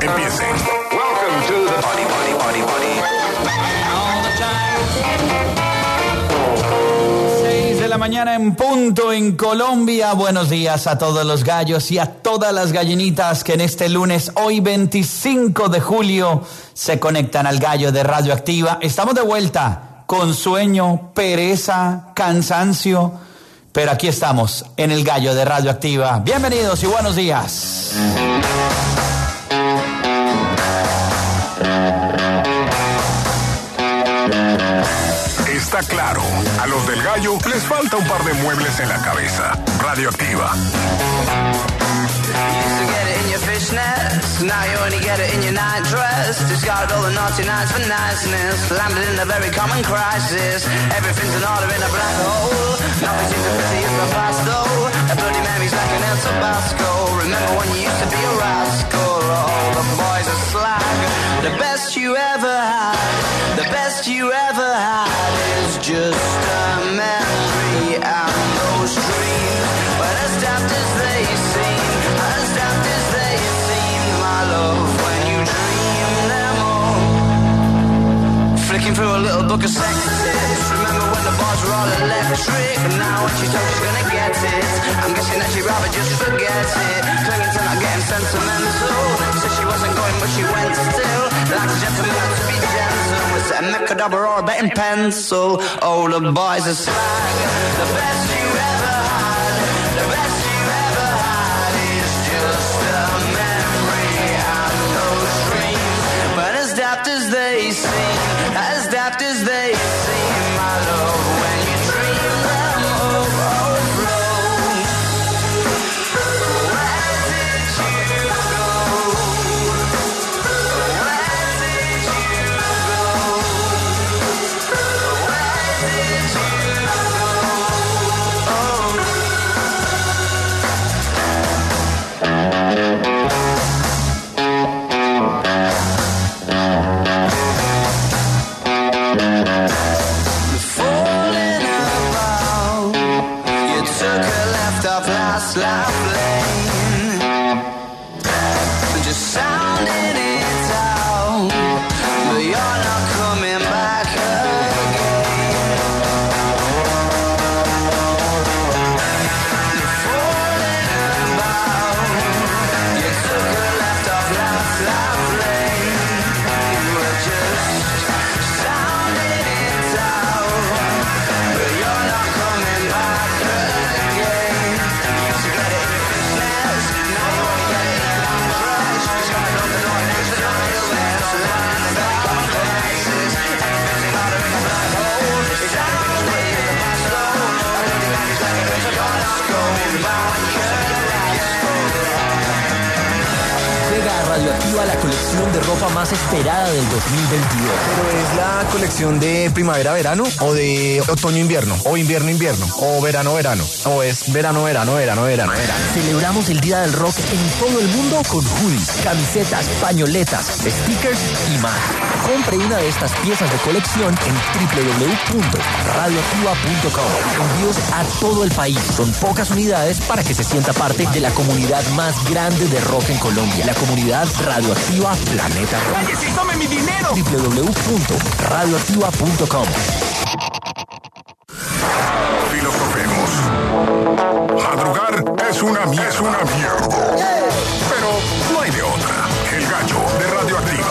empiecen. Welcome to the party. All the time. 6 de la mañana en punto en Colombia. Buenos días a todos los gallos y a todas las gallinitas que en este lunes, hoy 25 de julio, se conectan al Gallo de Radioactiva. Estamos de vuelta con sueño, pereza, cansancio, pero aquí estamos en el Gallo de Radioactiva. Bienvenidos y buenos días. Está claro, a los del Gallo les falta un par de muebles en la cabeza. Radioactiva. Fishnets, now you only get it in your night dress. Discarded all the naughty nights for niceness. Landed in a very common crisis. Everything's in order in a black hole. Nothing seems to pity is my past though. A bloody memory's like an El Tabasco. Remember when you used to be a rascal? All the boys are slag. The best you ever had, the best you ever had is just a memory. And those dreams, but as daft as they seem, as daft as they seem, my love, when you dream them all. Flicking through a little book of sex tips. Remember when the bars were all electric? Now when she told she's gonna get it, I'm guessing that she'd rather just forget it. Clinging to not getting sentimental. Said she wasn't going but she went still. Like a gentleman had to be gentle. Was it a Mechadabra or a betting pencil? Oh, the boys are slag. The best you ever had, the best you ever had is just a memory and those dreams. But as daft as they seem, as daft as they seem, my love, when you dream them overflow. Where did you go? Where did you go? Where did you go? Falling about, you took a left off last life lane, just sounding it out, but you're not coming back again. Falling about, you took a left off last life lane, you were just sounding it out, but you're not coming back again. You used to get it in your fitness, now you only get it in your long dress. Just gonna know the Lord next to nonetheless. Lying in the very common places, everything's in order in a black hole. It's everything's way in the past though. I know the man is like a bitch, you're not going back. Llega a Radioactiva la colección de ropa más esperada del 2022. Pero es la colección de primavera-verano o de otoño-invierno o invierno-invierno o verano-verano o es verano-verano. Celebramos el Día del Rock en todo el mundo con hoodies, camisetas, pañoletas, stickers y más. Compre una de estas piezas de colección en www.radioactiva.com. Envíos a todo el país. Son pocas unidades para que se sienta parte de la comunidad más grande de rock en Colombia. La comunidad Radioactiva Planeta Rock. ¡Cállese y tome mi dinero! www.radioactiva.com. Filosofemos. Madrugar es una mierda. Pero no hay de otra. El Gallo de Radioactiva.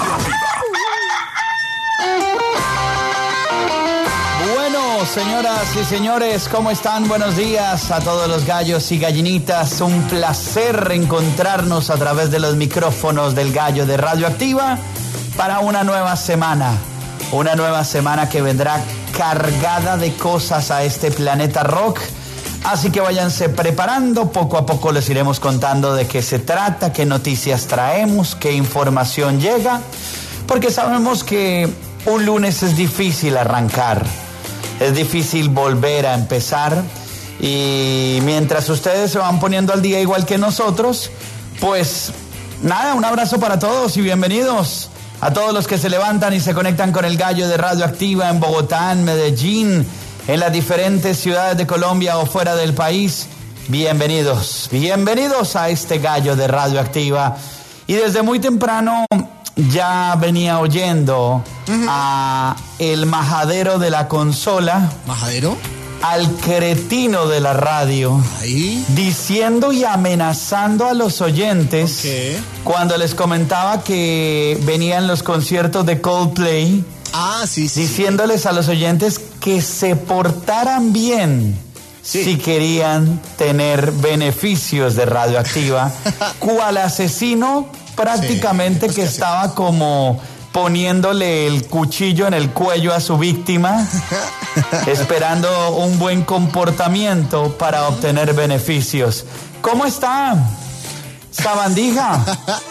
Bueno, señoras y señores, ¿cómo están? Buenos días a todos los gallos y gallinitas. Un placer encontrarnos a través de los micrófonos del Gallo de Radioactiva para una nueva semana. Una nueva semana que vendrá cargada de cosas a este planeta rock. Así que váyanse preparando, poco a poco les iremos contando de qué se trata, qué noticias traemos, qué información llega, porque sabemos que un lunes es difícil arrancar, es difícil volver a empezar, y mientras ustedes se van poniendo al día igual que nosotros, pues nada, un abrazo para todos y bienvenidos a todos los que se levantan y se conectan con el Gallo de Radioactiva en Bogotá, en Medellín, en las diferentes ciudades de Colombia o fuera del país. Bienvenidos a este Gallo de Radioactiva. Y desde muy temprano ya venía oyendo a el majadero de la consola. ¿Majadero? Al cretino de la radio, Ahí. diciendo y amenazando a los oyentes cuando les comentaba que venían los conciertos de Coldplay, sí. diciéndoles a los oyentes que se portaran bien si querían tener beneficios de Radioactiva, cual asesino prácticamente que estaba como poniéndole el cuchillo en el cuello a su víctima, esperando un buen comportamiento para obtener beneficios. ¿Cómo está, Sabandija?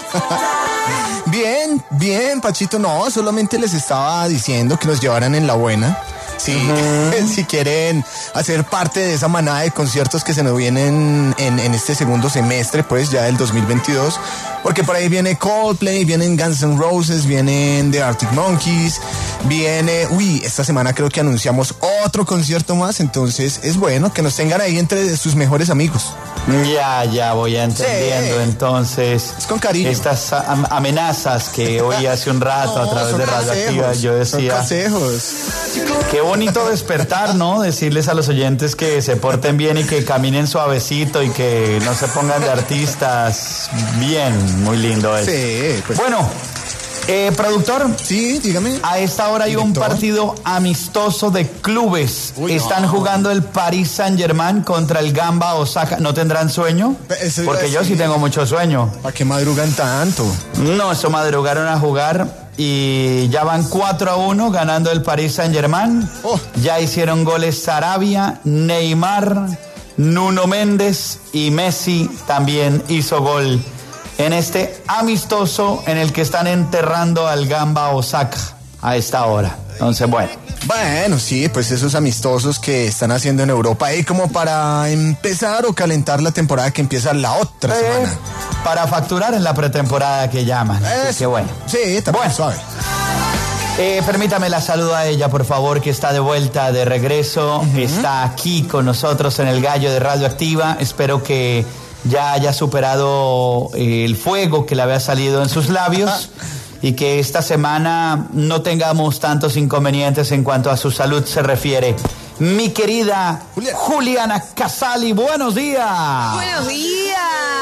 Bien, Pachito. No, solamente les estaba diciendo que nos llevaran en la buena. Sí, si quieren hacer parte de esa manada de conciertos que se nos vienen en este segundo semestre, pues ya del 2022, porque por ahí viene Coldplay, vienen Guns N' Roses, vienen The Arctic Monkeys, viene, esta semana creo que anunciamos otro concierto más, entonces es bueno que nos tengan ahí entre sus mejores amigos. Ya voy entendiendo, entonces. Es con cariño. Estas amenazas que oí hace un rato a través de Radioactiva, yo decía. Son consejos. Qué bonito despertar, ¿no? Decirles a los oyentes que se porten bien y que caminen suavecito y que no se pongan de artistas. Bien, muy lindo eso. Sí, pues. Bueno, productor. Sí, dígame. A esta hora hay un partido amistoso de clubes. Están jugando el Paris Saint-Germain contra el Gamba Osaka. ¿No tendrán sueño? Porque yo sí tengo mucho sueño. ¿Para qué madrugan tanto? No, eso madrugaron a jugar y ya van 4-1 ganando el Paris Saint-Germain. Ya hicieron goles Sarabia, Neymar, Nuno Méndez y Messi también hizo gol en este amistoso en el que están enterrando al Gamba Osaka a esta hora. Entonces, Bueno, sí, pues esos amistosos que están haciendo en Europa ahí como para empezar o calentar la temporada que empieza la otra semana. Para facturar en la pretemporada que llaman. Qué bueno. Sí, también suave. Permítame la saludo a ella, por favor, que está de vuelta, de regreso. Está aquí con nosotros en el Gallo de Radioactiva. Espero que ya haya superado el fuego que le había salido en sus labios y que esta semana no tengamos tantos inconvenientes en cuanto a su salud se refiere. Mi querida Juliana Casali, buenos días. Buenos días.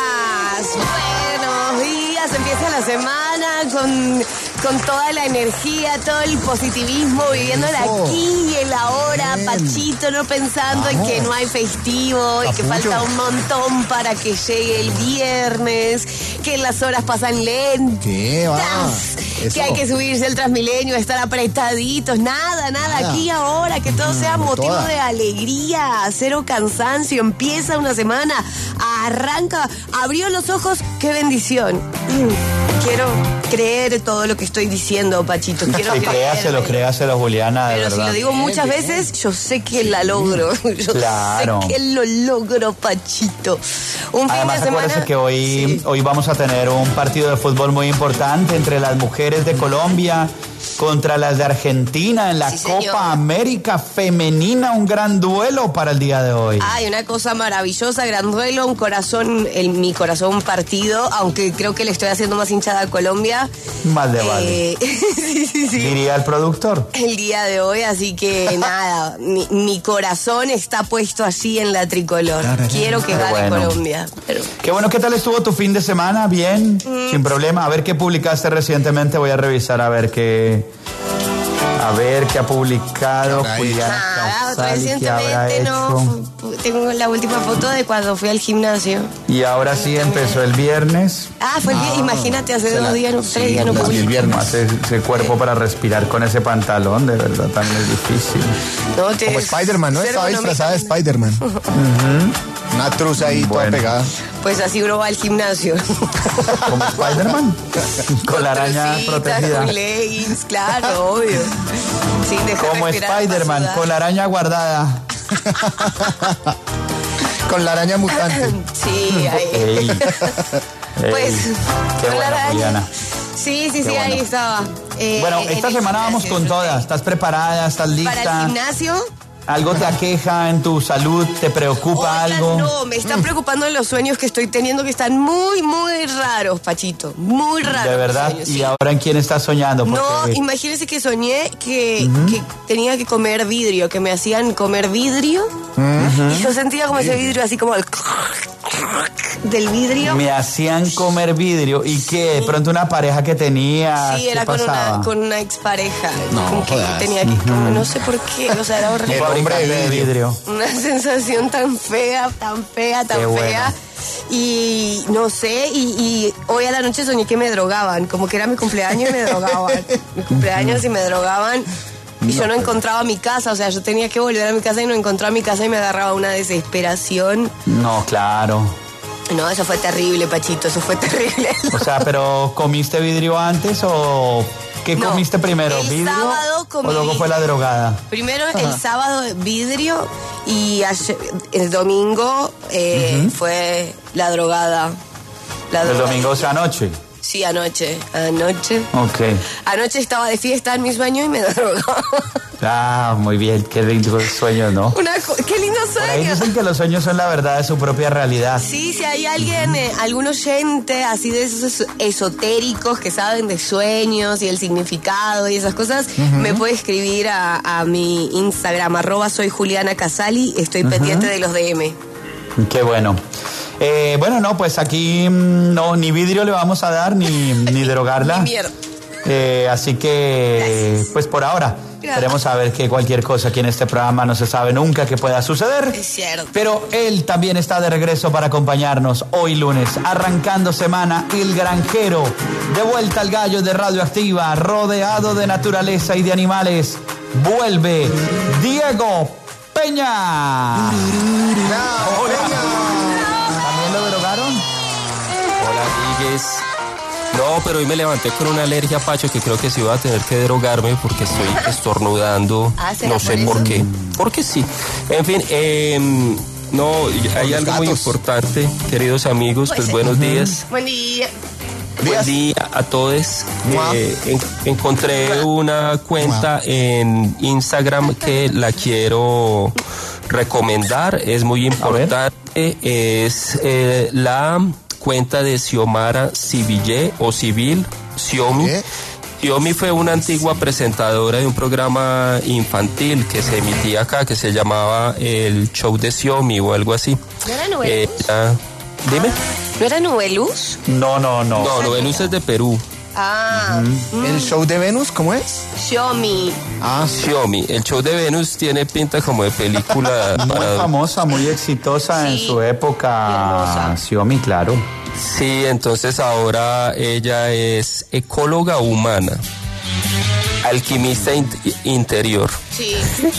Empieza la semana con toda la energía, todo el positivismo, viviendo el aquí y el ahora, Pachito, no pensando en que no hay festivo y que falta un montón para que llegue el viernes, que las horas pasan lentas. ¿Qué va? Que hay que subirse al Transmilenio, estar apretaditos, nada, aquí ahora, que todo sea motivo de alegría, cero cansancio, empieza una semana, arranca, abrió los ojos, qué bendición. Quiero creer todo lo que estoy diciendo, Pachito. Quiero créaselo, Juliana, de Pero verdad. si lo digo muchas veces, yo sé que la logro. Yo sé que lo logro, Pachito. Además, fin de semana. Acuérdese que hoy vamos a tener un partido de fútbol muy importante entre las mujeres de Colombia contra las de Argentina en la Copa América Femenina, un gran duelo para el día de hoy. Ay, una cosa maravillosa, gran duelo, mi corazón partido, aunque creo que le estoy haciendo más hinchada a Colombia. Más de vale. Sí. Diría el productor. El día de hoy, así que nada, mi corazón está puesto así en la tricolor. Quiero que gane Colombia. Pero... Qué bueno, ¿qué tal estuvo tu fin de semana? Bien, sin problema. A ver qué publicaste recientemente, voy a revisar a ver qué ha publicado Juliana Casali, recientemente tengo la última foto de cuando fui al gimnasio. Y ahora sí empezó el viernes. Fue el viernes, imagínate, hace 3 días no pude. el viernes. Hace ese cuerpo para respirar con ese pantalón, de verdad, también es difícil. Como Spider-Man, ¿no? Estaba disfrazada de Spider-Man. Una truza ahí toda pegada. Pues así uno va al gimnasio. Como Spider-Man. Con la araña protegida. Con leggings, claro, obvio. Sin dejar como Spider-Man, con la araña guardada. Con la araña mutante. Sí, ahí. Pues, qué con la araña. Juliana. Sí, ahí estaba. Bueno, esta semana vamos con todas. ¿Estás preparada? ¿Estás lista? ¿Para el gimnasio? ¿Algo te aqueja en tu salud? ¿Te preocupa algo? No, me están preocupando los sueños que estoy teniendo, que están muy, muy raros, Pachito. Muy raros. ¿De verdad? Sueños, ¿Y sí. ahora en quién estás soñando? No, Porque... imagínense que soñé que tenía que comer vidrio, que me hacían comer vidrio. Y yo sentía como ese vidrio, así como el del vidrio. Me hacían comer vidrio. ¿Y qué? ¿De pronto una pareja que tenía? Sí, ¿Qué era pasaba? con una expareja. No, Como que jodas. tenía que, como no sé por qué, o sea, era horrible. El hombre de vidrio. Una sensación tan fea, tan fea, tan Qué bueno. fea. Y no sé, y hoy a la noche soñé que me drogaban, como que era mi cumpleaños y me drogaban. Mi cumpleaños y me drogaban. Y yo no encontraba mi casa, o sea, yo tenía que volver a mi casa y no encontraba mi casa y me agarraba una desesperación. No, claro. No, eso fue terrible, Pachito, eso fue terrible. O sea, ¿pero comiste vidrio antes o qué No, comiste primero? el ¿Vidrio sábado comí- o luego fue la drogada? Primero el sábado vidrio y el domingo fue la drogada. La El drogada. domingo, o sea, anoche. Sí, anoche. Ok. Anoche estaba de fiesta en mi sueño y me drogaba. Ah, muy bien. Qué lindo sueño, ¿no? ¡Qué lindo Por ahí sueño! dicen que los sueños son la verdad de su propia realidad. Sí, si hay alguien, algún oyente así de esos esotéricos que saben de sueños y el significado y esas cosas, me puede escribir a mi Instagram, @soy Juliana Casali. Estoy pendiente de los DM. Qué bueno. Bueno, no, pues aquí no, ni vidrio le vamos a dar, ni drogarla. Ni mierda. Así que, Gracias. pues por ahora, Gracias. esperemos a ver que cualquier cosa aquí en este programa no se sabe nunca que pueda suceder. Es cierto. Pero él también está de regreso para acompañarnos hoy lunes, arrancando semana, el granjero, de vuelta al gallo de Radioactiva, rodeado de naturaleza y de animales, vuelve Diego Peña. ¿También lo drogaron? Hola, amigues. No, pero hoy me levanté con una alergia, Pacho, que creo que sí voy a tener que drogarme porque estoy estornudando. ¿será No sé por por eso? qué. Porque sí. En fin, no, hay los algo muy gatos. importante, queridos amigos. Pues buenos días. Buen día. Buen día a todos. Mua. Encontré una cuenta en Instagram que la quiero recomendar. Es muy importante. Es la cuenta de Xiomara Civille o Civil, Xiomi. ¿Qué? Xiomi fue una antigua presentadora de un programa infantil que se emitía acá, que se llamaba El Show de Xiomi o algo así. ¿No era Nubeluz? Dime. ¿No era Nubeluz? No. No, Noveluz es de Perú. Ah, ¿El show de Venus cómo es? Xiaomi. Ah, Xiomi, el show de Venus tiene pinta como de película Muy para... famosa, muy exitosa en Sí, su época. hermosa. Xiaomi, claro. Sí, entonces ahora ella es ecóloga humana, alquimista interior Sí.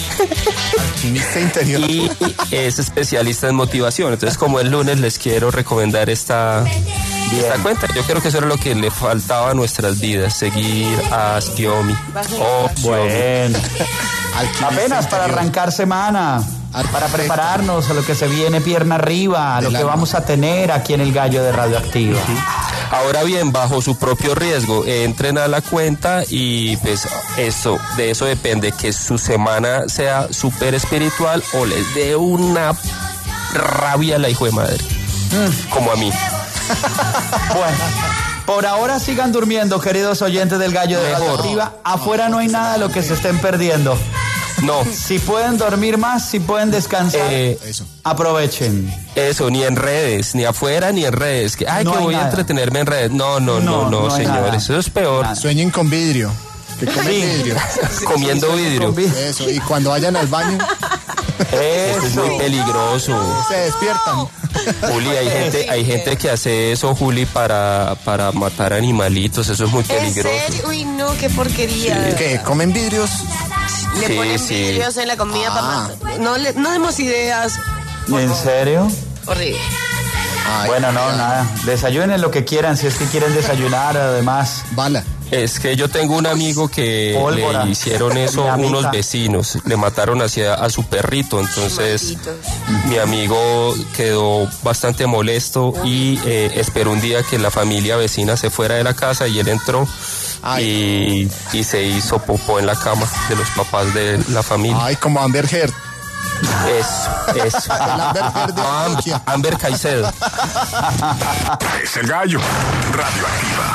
alquimista interior. y es especialista en motivación. Entonces, como el lunes les quiero recomendar esta cuenta. Yo creo que eso era lo que le faltaba a nuestras vidas, seguir a Xiomi. Oh, Xiomi. Bueno. Alquimista Apenas para interior. arrancar semana, para Perfecto. prepararnos a lo que se viene pierna arriba, a lo Del que alma. vamos a tener aquí en el gallo de Radioactiva. Ahora bien, bajo su propio riesgo, entren a la cuenta y pues de eso depende que su semana sea súper espiritual o les dé una rabia a la hijo de madre, como a mí. Bueno, por ahora sigan durmiendo, queridos oyentes del gallo de Mejor. Radioactiva. Afuera no hay nada de lo que se estén perdiendo. No, Si pueden dormir más, si pueden descansar, Eso. aprovechen. eso, ni en redes, ni afuera ni en redes. Que, No que hay voy nada. a entretenerme en redes. No, No hay señores, nada. eso es peor. Nada. Sueñen con vidrio. Que comen Sí. vidrio. Comiendo vidrio. Eso. Y cuando vayan al baño, Eso es muy peligroso. se despiertan. Juli, hay gente que hace eso, Juli, para matar animalitos. Eso es muy ¿En peligroso. serio? Uy, no, qué porquería. ¿Qué? ¿Comen vidrios? Le Sí, ponen sí. vidrios en la comida para matar. No demos ideas. ¿En serio? Horrible. Ay, Bueno, no, nada. Desayunen lo que quieran, si es que quieren desayunar, además. Bala. Es que yo tengo un amigo que Pólvora. le hicieron eso Mi amiga. unos vecinos, le mataron hacia a su perrito, entonces Malditos. mi amigo quedó bastante molesto y esperó un día que la familia vecina se fuera de la casa y él entró y se hizo popó en la cama de los papás de la familia. Ay, como Amber Heard. Eso. Amber Caicedo. Es el gallo. Radioactiva.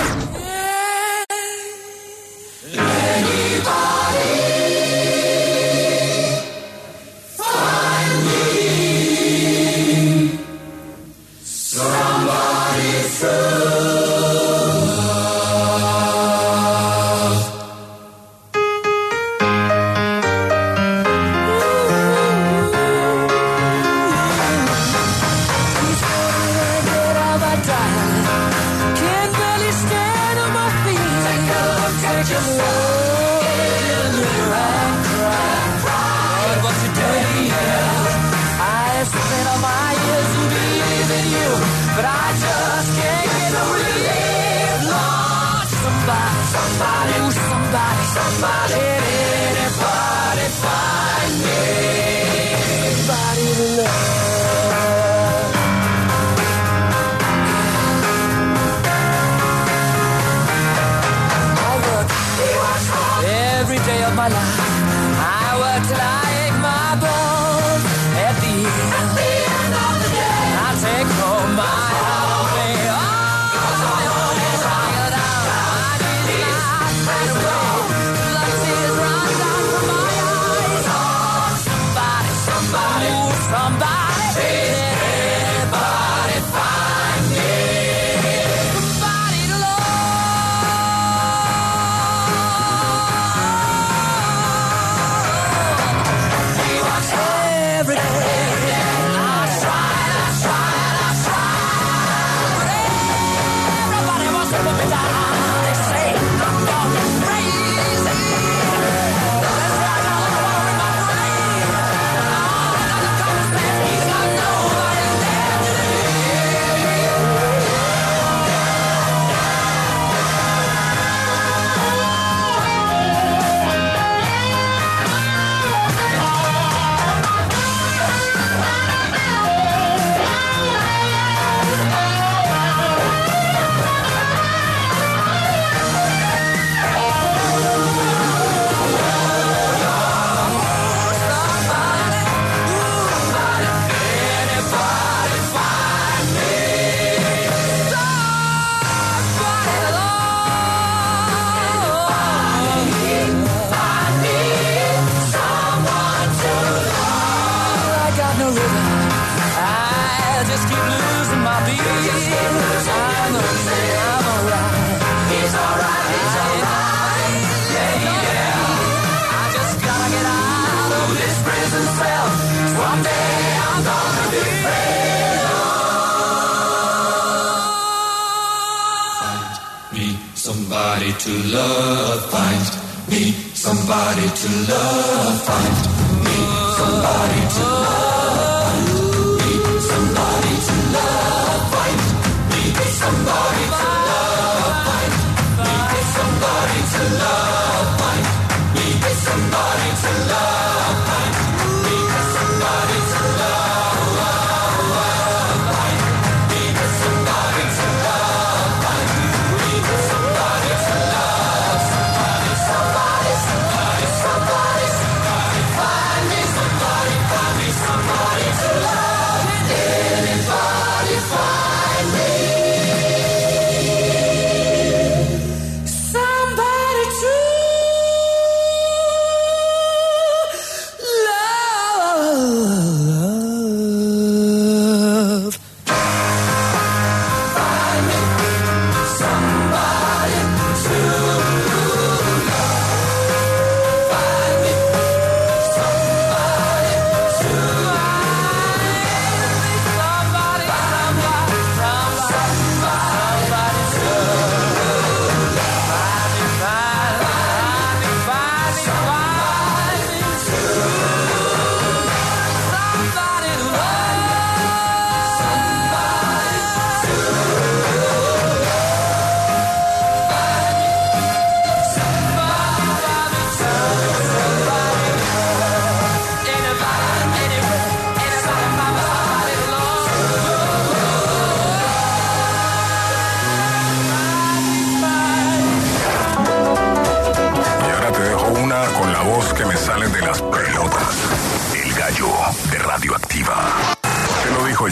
My life, I work till I ache my bones. At the end of the day, I take home my holiday. I need life right away. The tears run down from my eyes. Somebody, anybody find me? Somebody to love. Somebody to love, find me somebody to love, find me somebody to love, find me somebody to love, find me somebody to love, find me somebody to love, find me somebody to love, find me somebody to love, find me somebody to love, find me somebody to love, somebody, somebody, somebody, somebody, somebody, find me somebody, find me somebody to love, anybody find me somebody to love. Find me somebody to love. Find me somebody to somebody, somebody to Y ahora te dejo una con la voz que me sale de las pelotas. El gallo.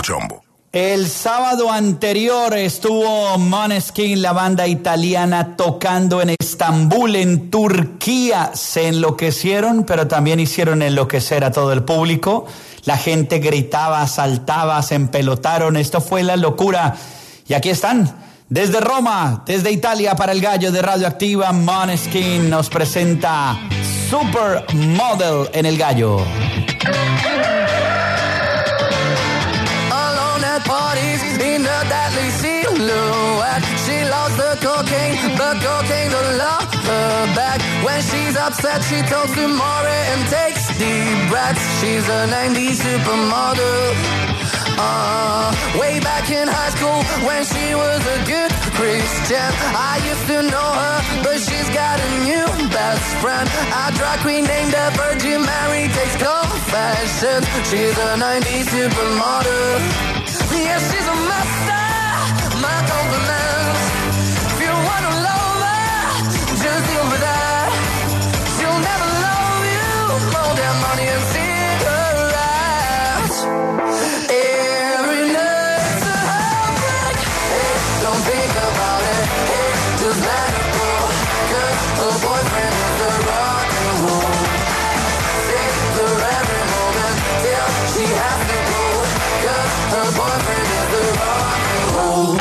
el chombo. El sábado anterior estuvo Måneskin, la banda italiana, tocando en Estambul, en Turquía. Se enloquecieron, pero también hicieron enloquecer a todo el público. La gente gritaba, saltaba, se empelotaron. Esto fue la locura. Y aquí están, desde Roma, desde Italia, para el Gallo de Radioactiva. Måneskin nos presenta Supermodel en el Gallo. Parties in a deadly silhouette. She loves the cocaine don't love her back. When she's upset, she talks to Maury and takes deep breaths. She's a 90s supermodel. Way back in high school when she was a good Christian, I used to know her, but she's got a new best friend. A drag queen named the Virgin Mary takes confessions. She's a 90s supermodel. Yeah, she's a master, my compliments. If you wanna love her, just deal with that. She'll never love you more than money and cigarettes. Every night's a heartbreak. Hey, don't think about it. Hey, just let it go. 'Cause her boyfriend is the rock and roll. Save her every moment till she has to go. 'Cause her boyfriend is the rock and roll.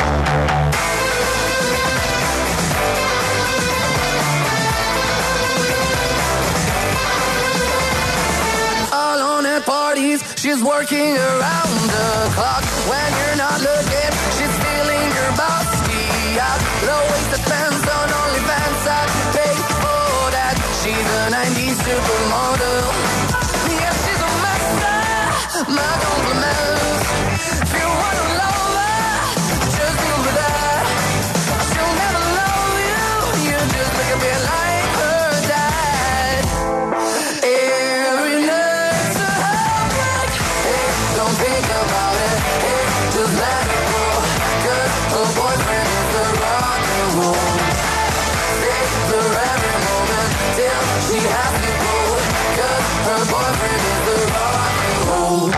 Alone at parties, she's working around the clock. When you're not looking, she's stealing your bossy out. Low-waisted pants on OnlyFans, I pay for that. She's a 90s supermodel. Yeah, she's a master, my compliments. If you wanna love her, just deal with that. She'll never love you, you just look a bit like her dad. Every night's a heartbreak. Hey, don't think about it. Hey, just let it go. 'Cause her boyfriend is the rock and roll. Save her every moment till she has to go. 'Cause her boyfriend is the rock and roll.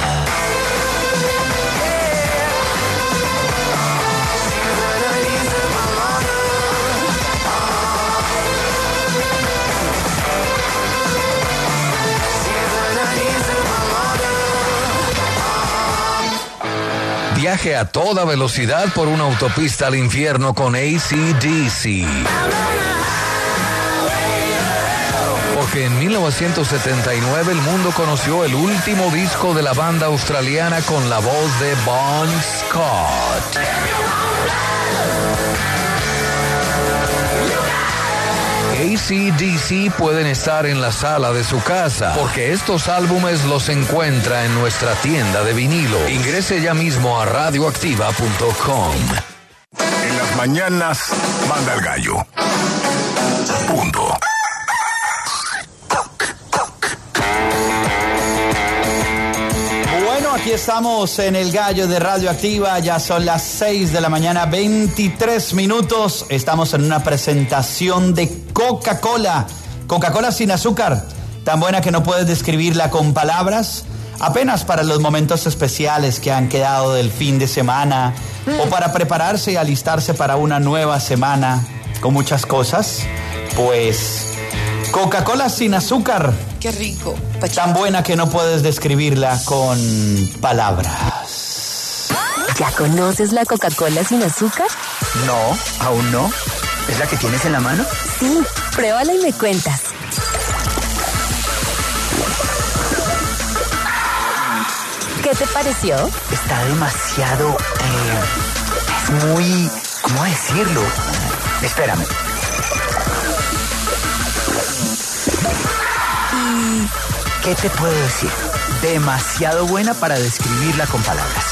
Viaje a toda velocidad por una autopista al infierno con AC/DC. Porque en 1979 el mundo conoció el último disco de la banda australiana con la voz de Bon Scott. AC/DC pueden estar en la sala de su casa, porque estos álbumes los encuentra en nuestra tienda de vinilo. Ingrese ya mismo a radioactiva.com. En las mañanas, manda el gallo. Punto. Bueno, aquí estamos en el Gallo de Radioactiva, ya son las 6 de la mañana, 23 minutos. Estamos en una presentación de Coca-Cola. Coca-Cola sin azúcar, tan buena que no puedes describirla con palabras. Apenas para los momentos especiales que han quedado del fin de semana o para prepararse y alistarse para una nueva semana con muchas cosas. Pues Coca-Cola sin azúcar. Qué rico. Tan buena que no puedes describirla con palabras. ¿Ya conoces la Coca-Cola sin azúcar? No, aún no. ¿Es la que tienes en la mano? Sí, pruébala y me cuentas. ¿Qué te pareció? Está demasiado... es muy... ¿cómo decirlo? Espérame. ¿Qué te puedo decir? Demasiado buena para describirla con palabras.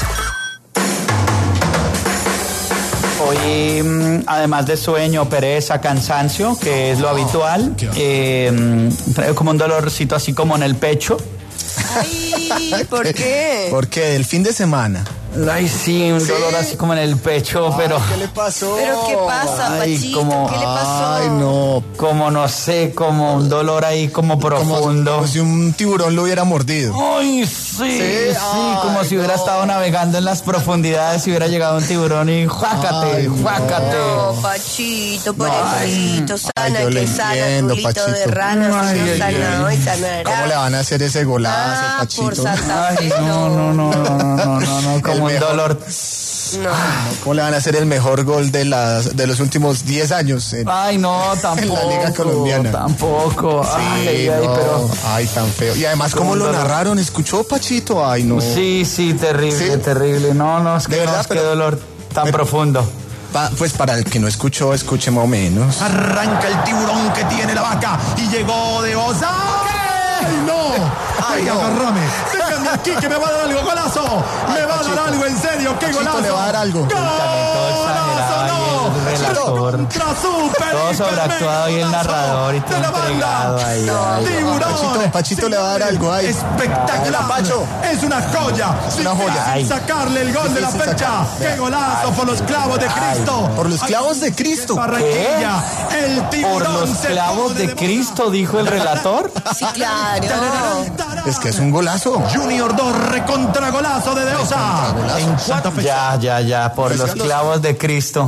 Hoy, además de sueño, pereza, cansancio, que es lo habitual, traigo como un dolorcito así como en el pecho. Ay, ¿por qué? Porque el fin de semana. Ay, sí, un dolor así como en el pecho, pero... ¿Qué le pasó? ¿Pero qué pasa, Ay, Pachito? como- ¿Qué le pasó? Ay, no. Como no sé, como un dolor ahí como profundo. Como si un tiburón lo hubiera mordido. Ay, sí, Ay, como si hubiera estado navegando en las profundidades y hubiera llegado un tiburón y juácate, Ay, no. juácate. No, Pachito, pobrecito, sana, yo le que sana, entiendo, culito de Pachito. rana, Ay, si no ay, sana hoy, sanará. ¿Cómo le van a hacer ese golazo, Ah, Pachito? por Santa Ay, Fe, no, como un mejor. dolor. No. ¿Cómo le van a hacer el mejor gol de los últimos 10 años? Ay, no, tampoco. En la Liga Colombiana. Tampoco. Sí, Ay, no. pero... Ay, tan feo. Y además, ¿cómo lo narraron? ¿Escuchó, Pachito? Ay, no. Sí, terrible, ¿Sí? terrible. No, es que De verdad, no, es que pero- dolor tan pero- profundo. Pues para el que no escuchó, escuche más o menos. Arranca el tiburón que tiene la vaca y llegó de Osa. ¡Ay, no! ¡Ay, no. agárrame! ¡Déjame aquí que me va a dar algo! ¡Golazo! ¡Me va a dar algo en serio! ¡Qué Pachito golazo! le va a dar algo. Todo exagerado y el relator. Todo sobreactuado y el narrador y todo entregado ahí. Ay, ¡Tiburón! Pachito le va a dar algo ahí. ¡Espectacular! Pacho. ¡Es una joya! Una joya. Sin sacarle el gol de la Difícil fecha. sacar. ¡Qué golazo por los clavos de Cristo! Por los clavos de Cristo. Barranquilla, el tiburón Por los se clavos pone de Cristo, dijo el relator. Sí, claro. Es que es un golazo. Junior 2, recontra golazo de Deosa. En Santa Fe. Ya, por los clavos de Cristo.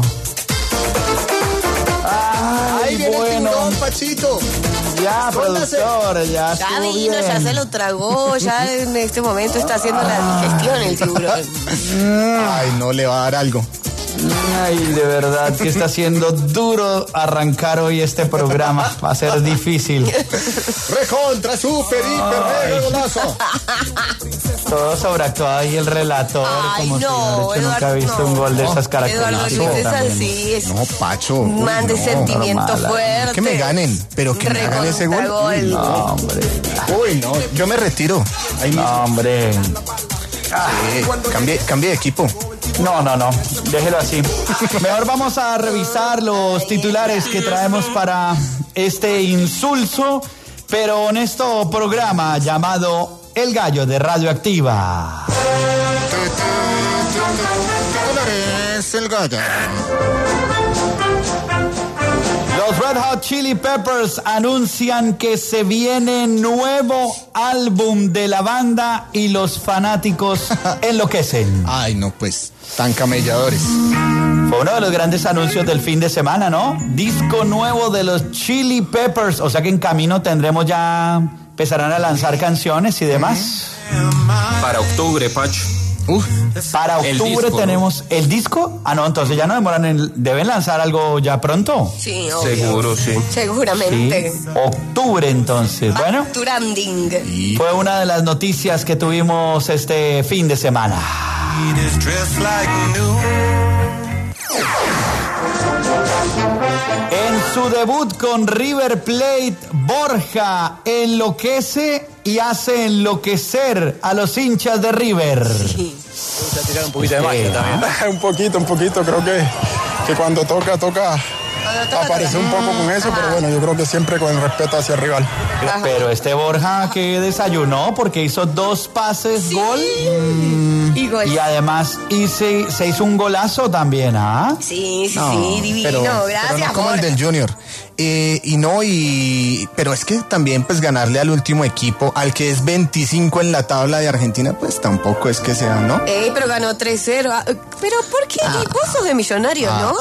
Ahí viene el tiburón, Pachito. Ya, Póngase. productor, ya Ya estuvo vino, ya bien. se lo tragó, ya en este momento está haciendo la digestión el tiburón. Ay, no le va a dar algo. Ay, de verdad que está siendo duro arrancar hoy este programa. Va a ser difícil. Recontra, super, hiper, mega golazo. Todo sobreactuado y el relator, Ay, como si no, hubiera hecho nunca Eduardo, visto no. un gol de esas Eduardo características. Luis es también. así, es No, Pacho. Uy, man de no. sentimiento normal. fuerte. Que me ganen, pero que me hagan ese gol. Recontra Uy, No, hombre. Uy, no, yo me retiro. Ahí mismo. No, hombre. Sí, cambie de equipo. No. Déjelo así. Mejor vamos a revisar los titulares que traemos para este insulso, pero honesto programa llamado El Gallo de Radioactiva. Es el gallo. Los Red Hot Chili Peppers anuncian que se viene nuevo álbum de la banda y los fanáticos enloquecen. Ay, no, pues, tan camelladores. Fue uno de los grandes anuncios del fin de semana, ¿no? Disco nuevo de los Chili Peppers, o sea que en camino tendremos ya, empezarán a lanzar canciones y demás. Para octubre, Pacho. Para El octubre disco, tenemos el disco. Ah, no, entonces ya no demoran, deben lanzar algo ya pronto. Sí, obvio. Seguro, sí. Seguramente. Sí, octubre entonces. Bueno, Turanding. fue una de las noticias que tuvimos este fin de semana. En su debut con River Plate, Borja enloquece y hace enloquecer a los hinchas de River. Un poquito de magia también. un poquito. Creo que cuando toca, aparece un poco con eso, pero bueno, yo creo que siempre con el respeto hacia el rival. Pero este Borja que desayunó porque hizo 2 pases, gol. Y gol. Y además se hizo un golazo también, ¿ah? Sí, No, divino. pero Gracias, no como el Borja. del Junior. Pero es que también pues ganarle al último equipo, al que es 25 en la tabla de Argentina, pues tampoco es que sea, ¿no? Pero ganó 3-0. Ah, pero ¿por qué? Vos sos de Millonarios, ¿no?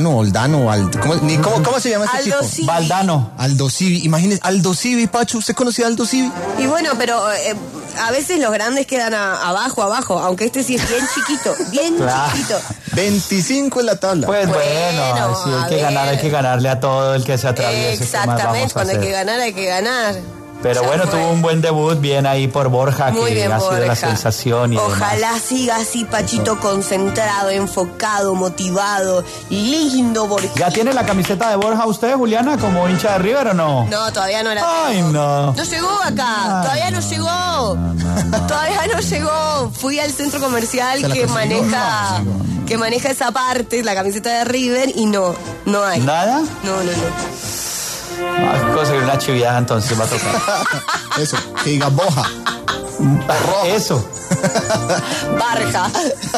¿Cómo se llama ese Aldo equipo? Civi. Valdano. Aldo Civi, imagínese, Aldo Civi, Pacho, ¿usted conocía a Aldo Civi? Y bueno, pero a veces los grandes quedan abajo, aunque este sí es bien chiquito, bien Claro. chiquito. 25 en la tabla. Pues bueno, sí, a hay que ganar, ver. hay que ganarle a todo el que se atraviese. ¿qué más vamos Exactamente, a cuando hay hacer? que ganar, hay que ganar. Pero Ya bueno, fue. tuvo un buen debut, bien ahí por Borja, Muy que bien, ha sido la Borja. sensación y Ojalá demás. siga así, Pachito, concentrado, enfocado, motivado, lindo, Borja. ¿Ya tiene la camiseta de Borja usted, Juliana, como hincha de River o no? No, todavía no la Ay, tengo. no. No llegó acá, todavía no llegó. Todavía no llegó. Fui al centro comercial ¿Se la que consiguió? que maneja esa parte, la camiseta de River, y no hay. ¿Nada? No. Vamos a conseguir una chiviada entonces, va a tocar. Eso, que diga Boja. Eso. Barja.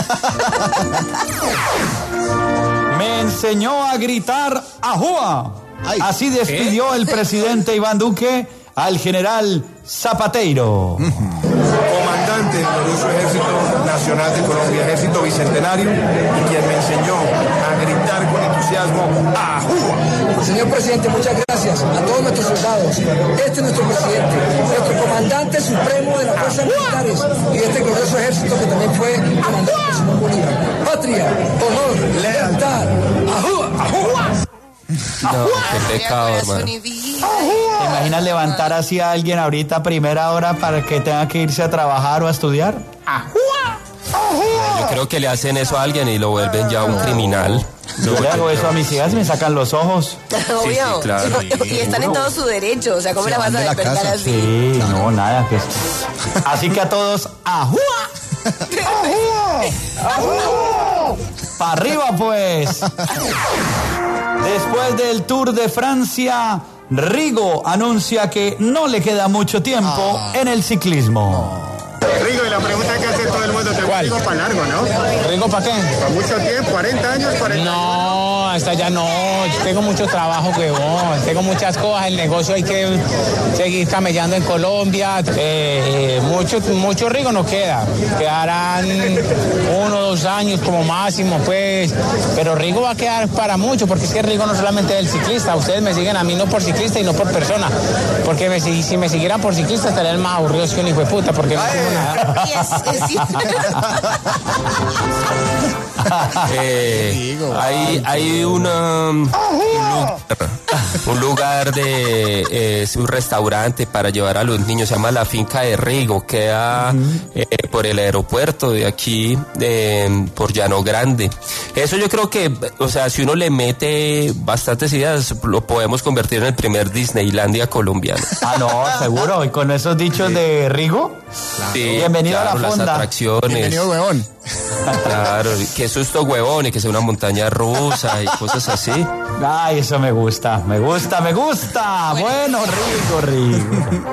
Me enseñó a gritar ¡Ajúa! Así despidió el presidente Iván Duque al general Zapateiro. Comandante del glorioso Ejército Nacional de Colombia, Ejército Bicentenario, y quien me enseñó a gritar con entusiasmo ¡Ajúa! Señor presidente, muchas gracias a todos nuestros soldados. Este es nuestro presidente, nuestro comandante supremo de las fuerzas militares y de este glorioso ejército que también fue comandante por Simón Bolívar. Patria, honor, lealtad, ¡Ajúa! ¡Ajúa! No, qué pecado, hermano. ¿Te imaginas levantar así a alguien ahorita a primera hora para que tenga que irse a trabajar o a estudiar? Yo creo que le hacen eso a alguien y lo vuelven ya un criminal. Yo le hago eso a mis hijas y me sacan los ojos. Obvio. Sí, claro. Y están en todo su derecho. O sea, ¿cómo la vas a despertar así? Sí, no, nada. Que... Así que a todos, ¡ajúa! ¡Para arriba, pues! Después del Tour de Francia, Rigo anuncia que no le queda mucho tiempo en el ciclismo. Rigo, y la pregunta que hace todo el mundo, ¿te Rigo para largo, no? ¿Rigo para qué? ¿Para mucho tiempo? ¿40 años? 40 no, hasta ya no. Tengo mucho trabajo, huevón. Tengo muchas cosas. El negocio hay que seguir camellando en Colombia. Mucho Rigo no queda. Quedarán 1 o 2 años como máximo, pues. Pero Rigo va a quedar para mucho, porque es que Rigo no solamente es el ciclista. Ustedes me siguen a mí no por ciclista y no por persona. Porque si me siguieran por ciclista estarían más aburridos que un hijo de puta, porque no tengo nada. Hay un lugar de un restaurante para llevar a los niños, se llama La Finca de Rigo, queda por el aeropuerto de aquí, por Llano Grande. Eso yo creo que, o sea, si uno le mete bastantes ideas, lo podemos convertir en el primer Disneylandia colombiano. Ah, no, seguro, y con esos dichos de Rigo. Sí, bienvenido claro, a la fonda. Las atracciones. Bienvenido, huevón. Claro, qué susto, huevón, y que sea una montaña rusa y cosas así. Ay, eso me gusta. Bueno, Rigo.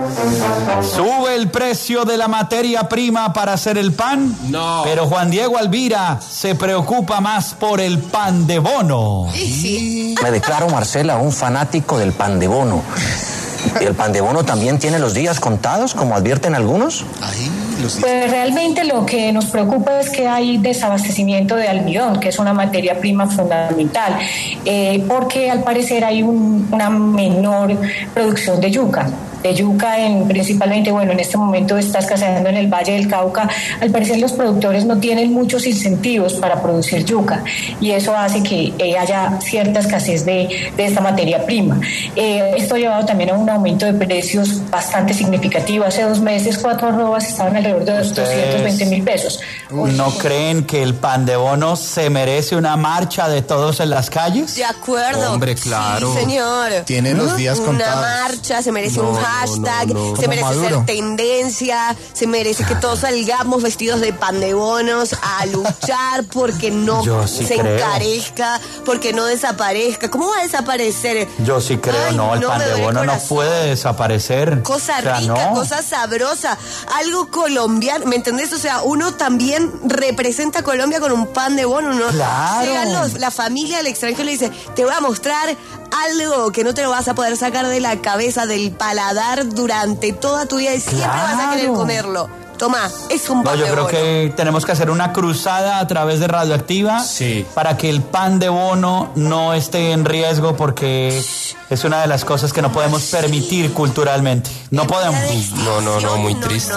Sube el precio de la materia prima para hacer el pan. No. Pero Juan Diego Alvira se preocupa más por el pan de bono. Sí. Me declaro, Marcela, un fanático del pan de bono. ¿Y el pan de bono también tiene los días contados, como advierten algunos? Pues realmente lo que nos preocupa es que hay desabastecimiento de almidón, que es una materia prima fundamental, porque al parecer hay una menor producción de yuca. Principalmente, bueno, en este momento está escaseando en el Valle del Cauca. Al parecer los productores no tienen muchos incentivos para producir yuca y eso hace que haya cierta escasez de esta materia prima. Esto ha llevado también a un aumento de precios bastante significativo. Hace 2 meses 4 arrobas estaban alrededor de 220,000 pesos. ¿No creen que el pan de bono se merece una marcha de todos en las calles? De acuerdo. Hombre, claro. Sí, señor. Tiene los días contados. Una marcha, se merece un hashtag, se merece ser tendencia, se merece que todos salgamos vestidos de pan de bonos a luchar porque no encarezca, porque no desaparezca. ¿Cómo va a desaparecer? Yo sí creo, el pan de bono no puede desaparecer. Cosa rica, cosa sabrosa, algo colombiano, ¿me entendés? O sea, uno también representa a Colombia con un pan de bono, ¿no? Claro. Llegan la familia del extranjero y le dice, te voy a mostrar algo que no te lo vas a poder sacar de la cabeza, del paladar durante toda tu vida y siempre vas a querer comerlo. Toma, es un pan de bono. Yo creo que tenemos que hacer una cruzada a través de Radioactiva para que el pan de bono no esté en riesgo, porque es una de las cosas que no podemos permitir culturalmente. No podemos. No, muy triste.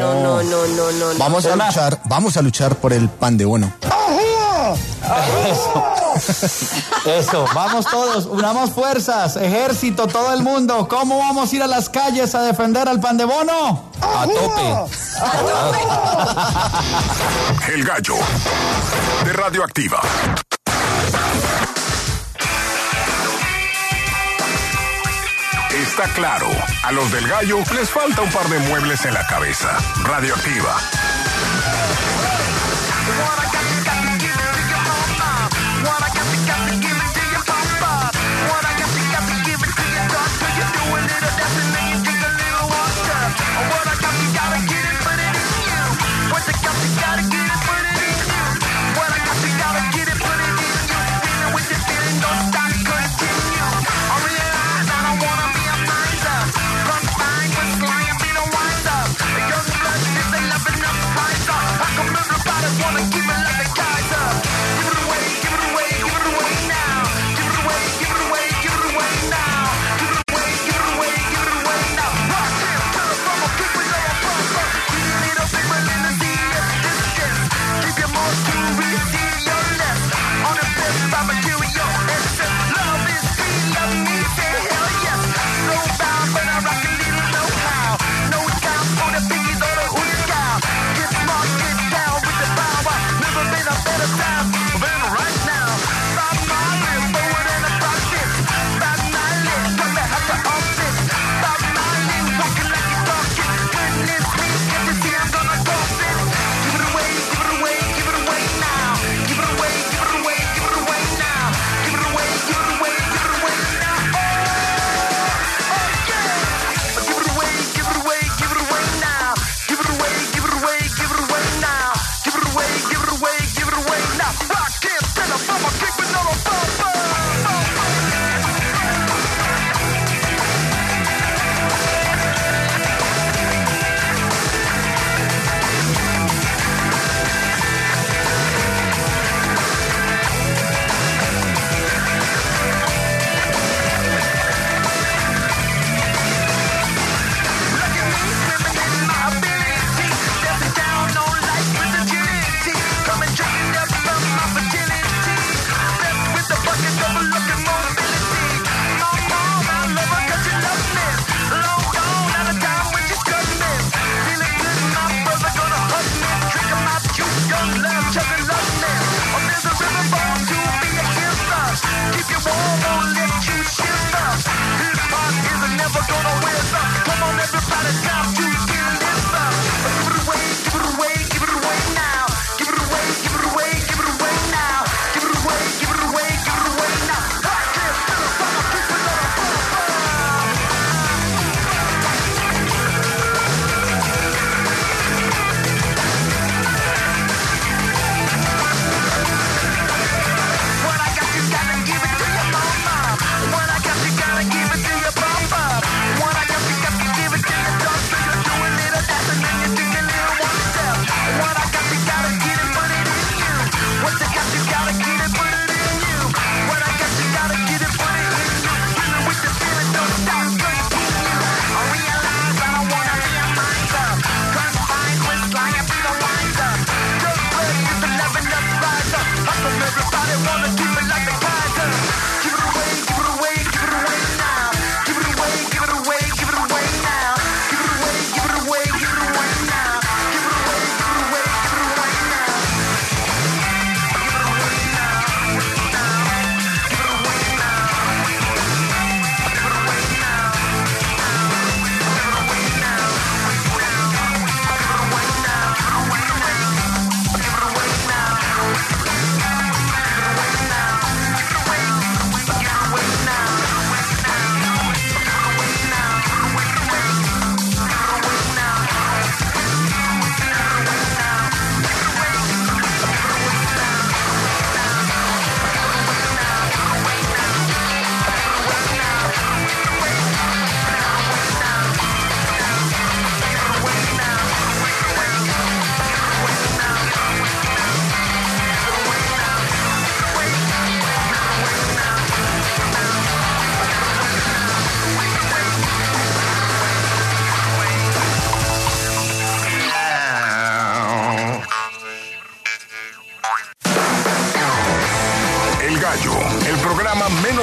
No. Vamos a luchar por el pan de bono. Eso, vamos todos, unamos fuerzas, ejército, todo el mundo. ¿Cómo vamos a ir a las calles a defender al pan de bono? A tope. El Gallo de Radioactiva. Está claro, a los del Gallo les falta un par de muebles en la cabeza. Radioactiva. What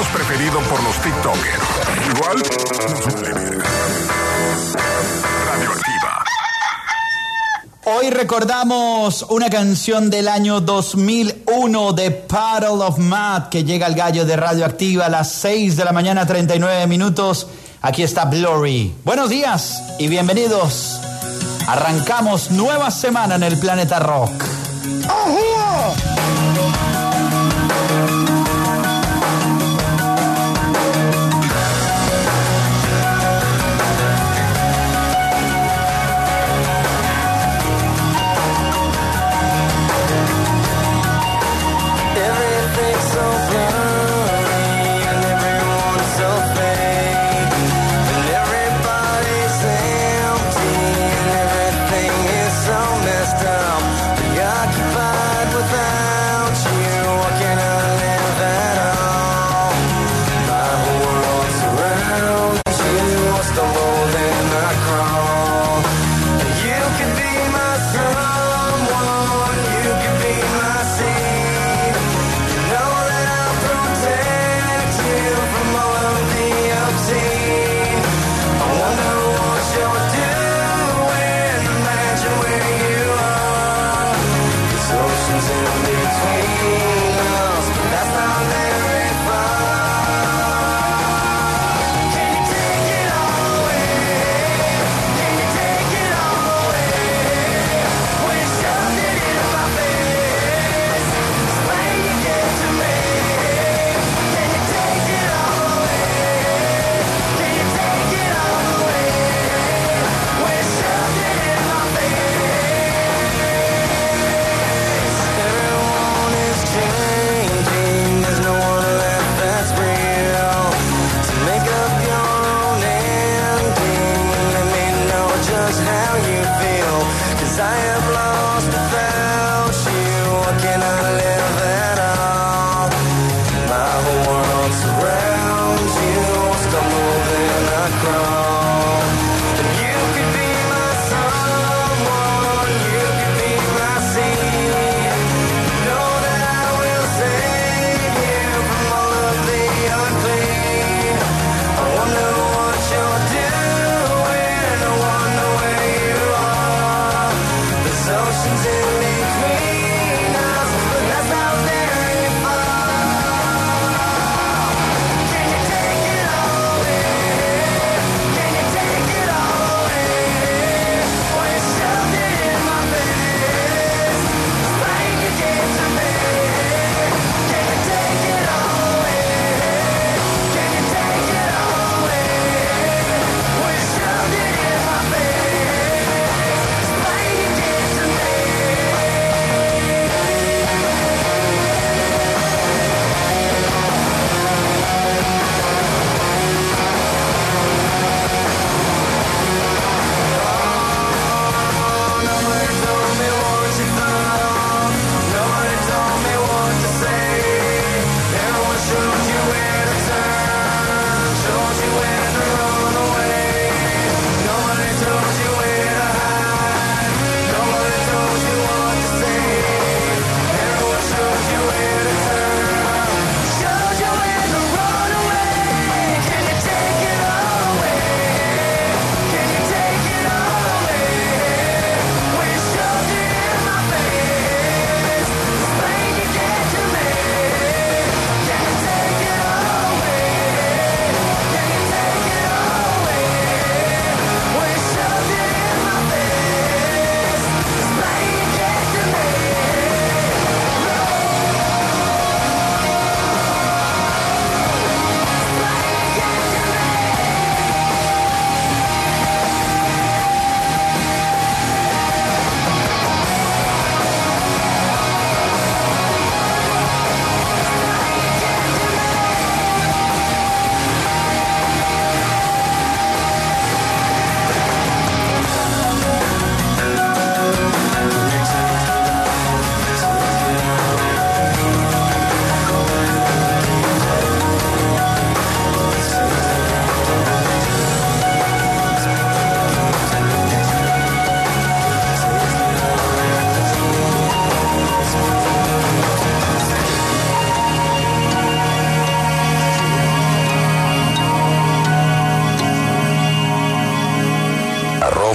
preferido por los TikTokers. Igual, nos vale verga. Radioactiva. Hoy recordamos una canción del año 2001 de Puddle of Mud que llega al gallo de Radioactiva a las 6 de la mañana, 39 minutos. Aquí está Blurry. Buenos días y bienvenidos. Arrancamos nueva semana en el Planeta Rock. Occupied with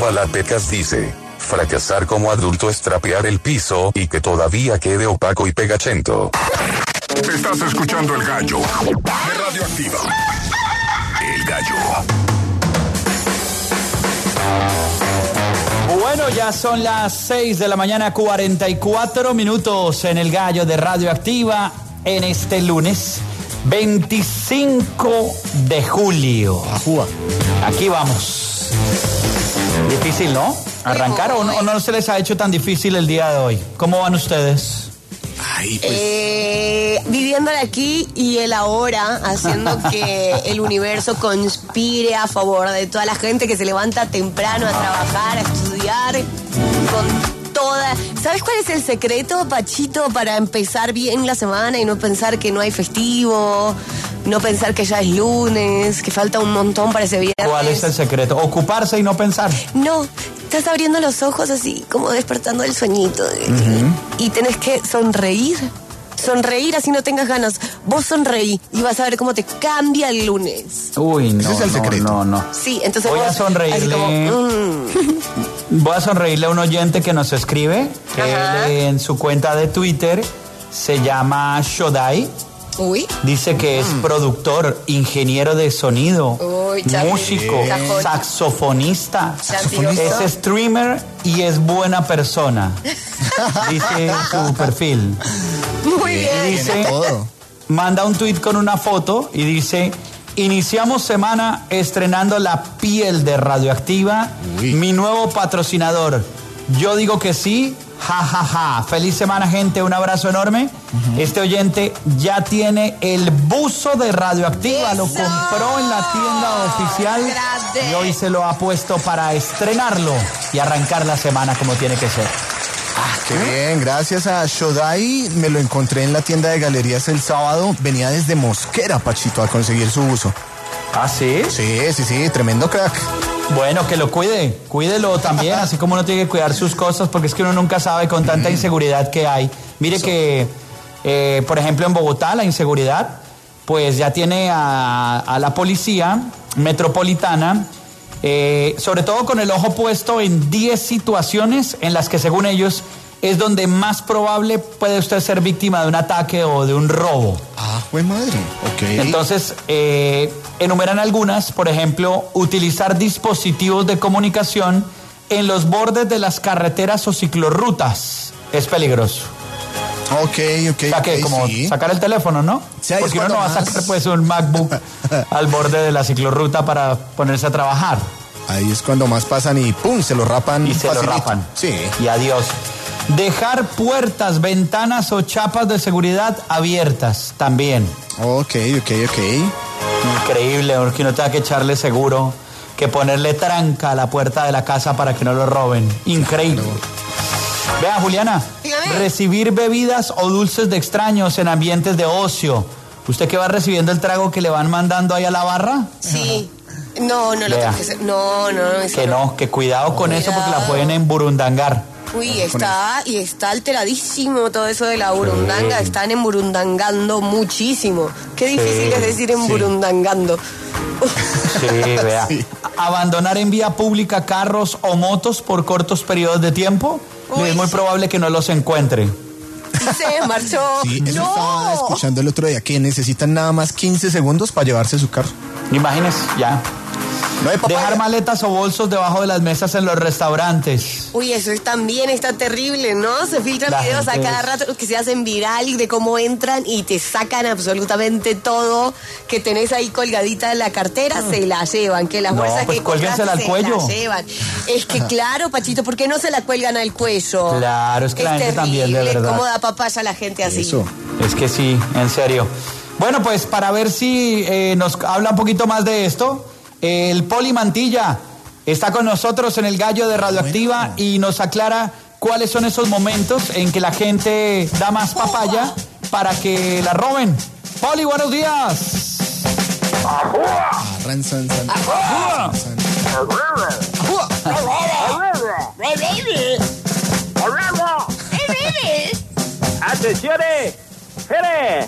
@lapecas dice: fracasar como adulto es trapear el piso y que todavía quede opaco y pegachento. Estás escuchando El Gallo de Radioactiva. El Gallo. Bueno, ya son las 6 de la mañana, 44 minutos en El Gallo de Radioactiva en este lunes 25 de julio. Ajúa. Aquí vamos. Difícil, ¿no? ¿Arrancar o no se les ha hecho tan difícil el día de hoy? ¿Cómo van ustedes? Ay, pues. Viviéndole aquí y el ahora, haciendo que el universo conspire a favor de toda la gente que se levanta temprano a trabajar, a estudiar, con toda... ¿Sabes cuál es el secreto, Pachito, para empezar bien la semana y no pensar que no hay festivo, no pensar que ya es lunes, que falta un montón para ese viernes? ¿Cuál es el secreto? ¿Ocuparse y no pensar? No, estás abriendo los ojos así, como despertando el sueñito. Y tenés que sonreír. Sonreír así no tengas ganas. Vos sonreí y vas a ver cómo te cambia el lunes. Uy, no, ese es el secreto. No. Sí, entonces voy vos, a sonreírle. Voy a sonreírle a un oyente que nos escribe, que él, en su cuenta de Twitter se llama Shodai. Uy. Dice que es productor, ingeniero de sonido, músico, saxofonista, es streamer y es buena persona. Dice su perfil. Muy bien. Y dice, manda un tweet con una foto y dice: iniciamos semana estrenando la piel de Radioactiva, mi nuevo patrocinador. Yo digo que sí. Ja, ja, ja. Feliz semana, gente. Un abrazo enorme. Este oyente ya tiene el buzo de Radioactiva. Lo compró en la tienda oficial. Y hoy se lo ha puesto para estrenarlo y arrancar la semana como tiene que ser. Qué bien, gracias a Shodai. Me lo encontré en la tienda de galerías el sábado. Venía desde Mosquera, Pachito, a conseguir su buzo. ¿Ah, sí? Sí, tremendo crack. Bueno, que lo cuídelo también, así como uno tiene que cuidar sus cosas, porque es que uno nunca sabe con tanta inseguridad que hay. Mire que, por ejemplo, en Bogotá la inseguridad, pues ya tiene a la policía metropolitana, sobre todo con el ojo puesto en 10 situaciones en las que, según ellos, es donde más probable puede usted ser víctima de un ataque o de un robo. Ah, buen madre. Ok. Entonces, enumeran algunas, por ejemplo, utilizar dispositivos de comunicación en los bordes de las carreteras o ciclorrutas. Es peligroso. Ok. O sea, que como sacar el teléfono, ¿no? Sí, porque uno no va a sacar pues un MacBook al borde de la ciclorruta para ponerse a trabajar. Ahí es cuando más pasan y ¡pum! Se lo rapan. Y se lo rapan. Sí. Y adiós. Dejar puertas, ventanas o chapas de seguridad abiertas también. Ok. Increíble, porque uno tenga que echarle seguro, que ponerle tranca a la puerta de la casa para que no lo roben. Increíble. Vea, Juliana, recibir bebidas o dulces de extraños en ambientes de ocio. ¿Usted que va recibiendo el trago que le van mandando ahí a la barra? Sí. No lo tengo que hacer. No. Que no, que cuidado con eso porque la pueden emburundangar. Uy, está alteradísimo todo eso de la burundanga. Están emburundangando muchísimo. Qué difícil es decir emburundangando. Sí, vea. Sí. Abandonar en vía pública carros o motos por cortos periodos de tiempo. Es muy probable que no los encuentre. Se marchó. Sí, eso estaba escuchando el otro día, que necesitan nada más 15 segundos para llevarse su carro. Imagínese, ya. Dejar maletas o bolsos debajo de las mesas en los restaurantes. Uy, eso también está terrible, ¿no? Se filtran videos a cada rato que se hacen viral de cómo entran y te sacan absolutamente todo que tenés ahí colgadita en la cartera, se la llevan. Que las bolsas que compraste al cuello. La llevan. Es que claro, Pachito, ¿por qué no se la cuelgan al cuello? Claro, es que la gente también, de verdad. ¿Cómo da papaya la gente así? Eso. Es que sí, en serio. Bueno, pues para ver si nos habla un poquito más de esto, el Poli Mantilla está con nosotros en el Gallo de Radioactiva y nos aclara cuáles son esos momentos en que la gente da más papaya para que la roben. Poli, buenos días. ¡Atenciones! ¡Jere!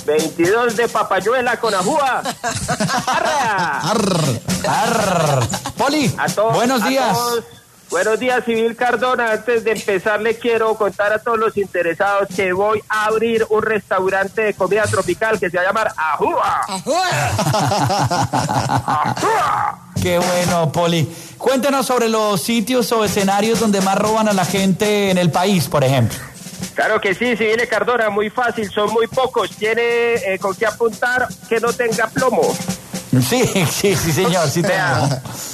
22 de papayuela con ajúa. ¡Arra! Poli, buenos días. Buenos días, Civil Cardona. Antes de empezar, le quiero contar a todos los interesados que voy a abrir un restaurante de comida tropical que se va a llamar Ajúa. ¡Ajúa! Qué bueno, Poli. Cuéntenos sobre los sitios o escenarios donde más roban a la gente en el país, por ejemplo. Claro que sí, Civil Cardona, muy fácil, son muy pocos. Tiene con qué apuntar que no tenga plomo. Sí, señor, sí tengo.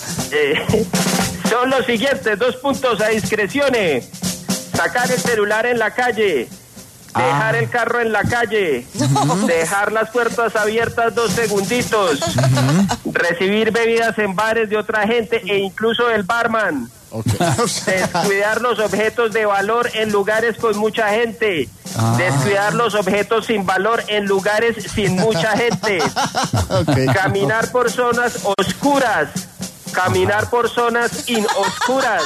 Son los siguientes, 2 puntos a discreciones. Sacar el celular en la calle, dejar el carro en la calle, dejar las puertas abiertas 2 segunditos, recibir bebidas en bares de otra gente e incluso del barman. Descuidar los objetos de valor en lugares con mucha gente. Descuidar los objetos sin valor en lugares sin mucha gente. Caminar por zonas oscuras. Caminar por zonas oscuras.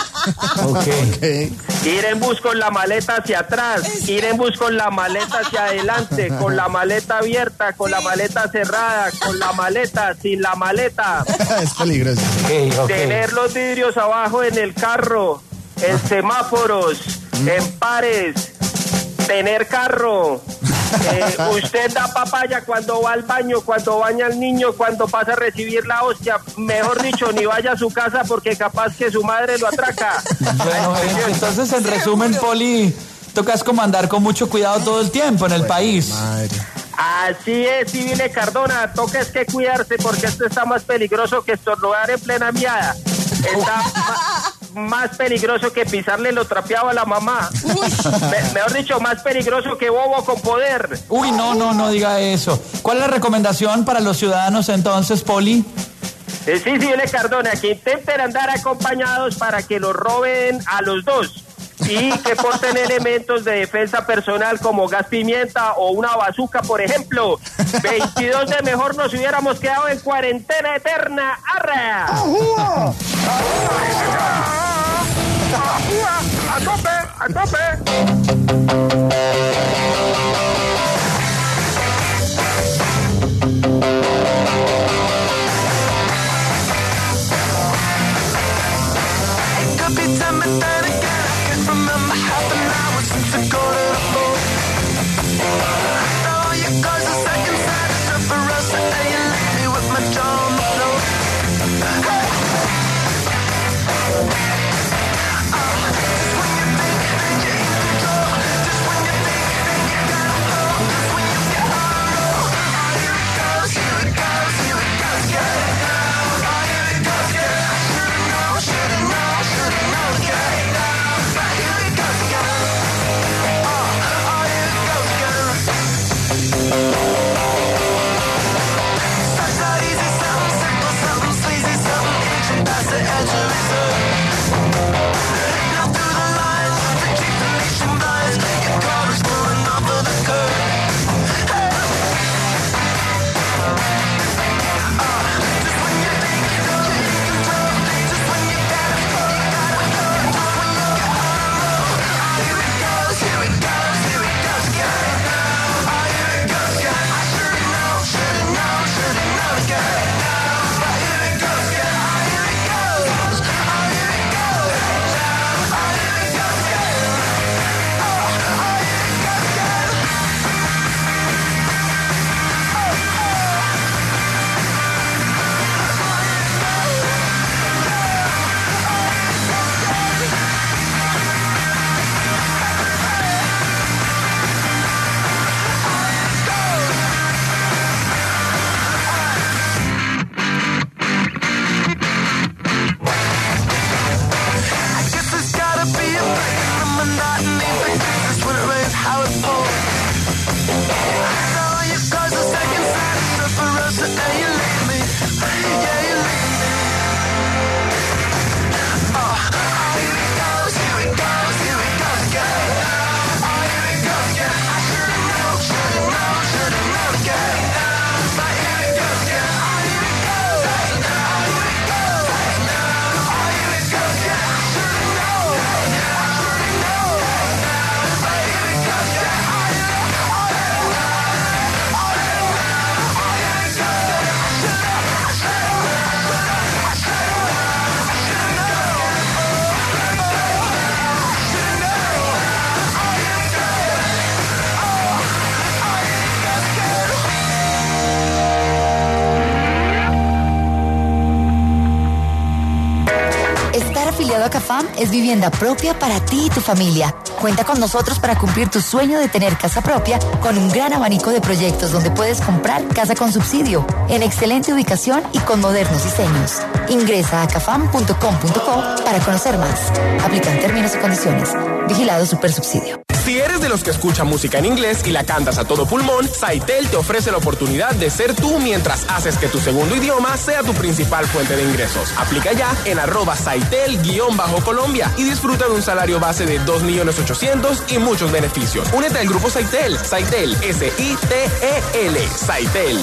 Ir en bus con la maleta hacia atrás. Ir en bus con la maleta hacia adelante. Con la maleta abierta, con la maleta cerrada, con la maleta, sin la maleta. Es peligroso. Tener los vidrios abajo en el carro, en semáforos, en pares. Tener carro. Usted da papaya cuando va al baño, cuando baña al niño, cuando pasa a recibir la hostia. Mejor dicho, ni vaya a su casa porque capaz que su madre lo atraca. Bueno, entonces en resumen, Poli, tocas como andar con mucho cuidado todo el tiempo en el país. Así es, Civil Cardona, toca es que cuidarse porque esto está más peligroso que estornudar en plena miada. Está más peligroso que pisarle lo trapeado a la mamá. Mejor dicho, más peligroso que bobo con poder. Uy, no diga eso. ¿Cuál es la recomendación para los ciudadanos entonces, Poli? Sí, Civil Cardona, que intenten andar acompañados para que los roben a los dos. Y que porten elementos de defensa personal como gas pimienta o una bazuca, por ejemplo. 22 de mejor nos hubiéramos quedado en cuarentena eterna. ¡Arra! ¡A tope! ¡A tope! Just when afiliado a CAFAM es vivienda propia para ti y tu familia. Cuenta con nosotros para cumplir tu sueño de tener casa propia con un gran abanico de proyectos donde puedes comprar casa con subsidio, en excelente ubicación y con modernos diseños. Ingresa a cafam.com.co para conocer más. Aplican términos y condiciones. Vigilado Supersubsidio. Si eres de los que escucha música en inglés y la cantas a todo pulmón, Saitel te ofrece la oportunidad de ser tú mientras haces que tu segundo idioma sea tu principal fuente de ingresos. Aplica ya en @Saitel_Colombia y disfruta de un salario base de 2.800.000 y muchos beneficios. Únete al grupo Saitel. Saitel, SITEL. Saitel.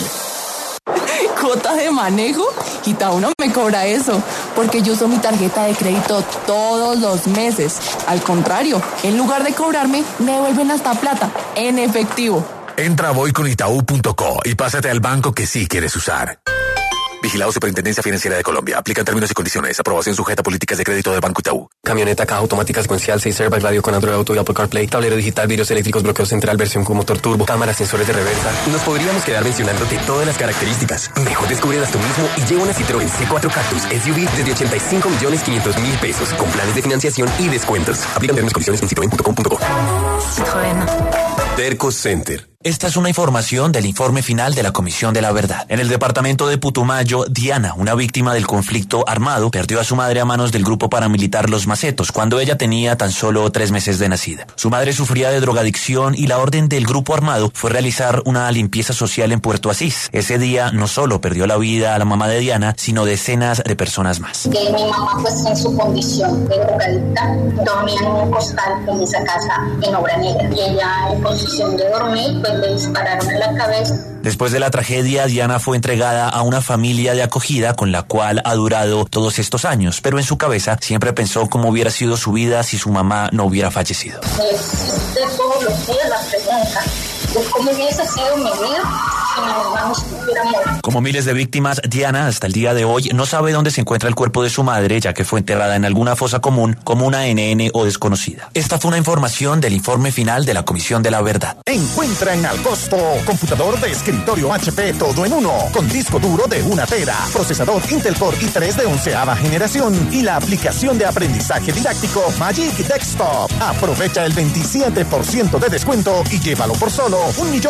¿Cuota de manejo? Quita uno me cobra eso, porque yo uso mi tarjeta de crédito todos los meses. Al contrario, en lugar de cobrarme, me devuelven hasta plata, en efectivo. Entra a voyconitaú.co y pásate al banco que sí quieres usar. Vigilado Superintendencia Financiera de Colombia. Aplica términos y condiciones. Aprobación sujeta a políticas de crédito del Banco Itaú. Camioneta, caja automática secuencial, 6 airbags, radio con Android Auto y Apple CarPlay, tablero digital, vidrios eléctricos, bloqueo central, versión con motor turbo, cámaras, sensores de reversa. Nos podríamos quedar mencionándote todas las características. Mejor descúbrelas tú mismo y lleva una Citroën C4 Cactus SUV desde 85.500.000 pesos con planes de financiación y descuentos. Aplican términos y condiciones en citroen.com.co. Citroën. Terco Center. Esta es una información del informe final de la Comisión de la Verdad. En el departamento de Putumayo, Diana, una víctima del conflicto armado, perdió a su madre a manos del grupo paramilitar Los Macetos cuando ella tenía tan solo 3 meses de nacida. Su madre sufría de drogadicción y la orden del grupo armado fue realizar una limpieza social en Puerto Asís. Ese día no solo perdió la vida a la mamá de Diana, sino decenas de personas más. Que mi mamá, pues en su condición de drogadicta, dormía en un costal en esa casa en Obra Negra. Y ella, en posición de dormir, pues le dispararon en la cabeza. Después de la tragedia, Diana fue entregada a una familia de acogida con la cual ha durado todos estos años, pero en su cabeza siempre pensó cómo hubiera sido su vida si su mamá no hubiera fallecido. Existe todos los días la pregunta de cómo hubiese sido mi vida si mi mamá no estuviera muerta. Como miles de víctimas, Diana hasta el día de hoy no sabe dónde se encuentra el cuerpo de su madre, ya que fue enterrada en alguna fosa común como una NN o desconocida. Esta fue una información del informe final de la Comisión de la Verdad. Encuentra en Alcosto computador de escritorio HP todo en uno, con disco duro de 1 tera, procesador Intel Core i3 de 11ª generación y la aplicación de aprendizaje didáctico Magic Desktop. Aprovecha el 27% de descuento y llévalo por solo